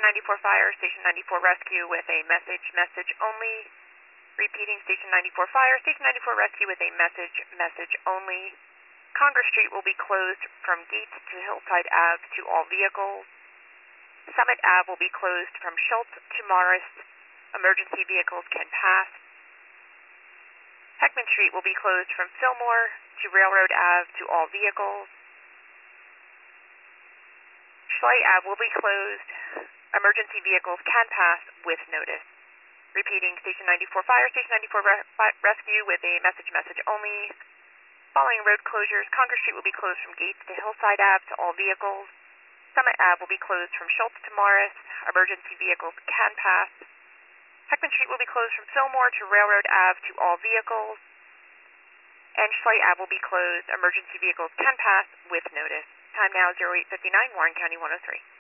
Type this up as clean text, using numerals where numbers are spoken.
94 Fire, Station 94 Rescue with a message only. Repeating, Station 94 Fire, Station 94 Rescue with a message only. Congress Street will be closed from Gates to Hillside Ave to all vehicles. Summit Ave will be closed from Schultz to Morris. Emergency vehicles can pass. Heckman Street will be closed from Fillmore to Railroad Ave to all vehicles. Schley Ave will be closed. Emergency vehicles can pass with notice. Repeating, Station 94 Fire, Station 94 Rescue with a message only. Following road closures, Congress Street will be closed from Gates to Hillside Ave to all vehicles. Summit Ave will be closed from Schultz to Morris. Emergency vehicles can pass. Heckman Street will be closed from Fillmore to Railroad Ave to all vehicles. And Schley Ave will be closed. Emergency vehicles can pass with notice. Time now 08:59, Warren County 103.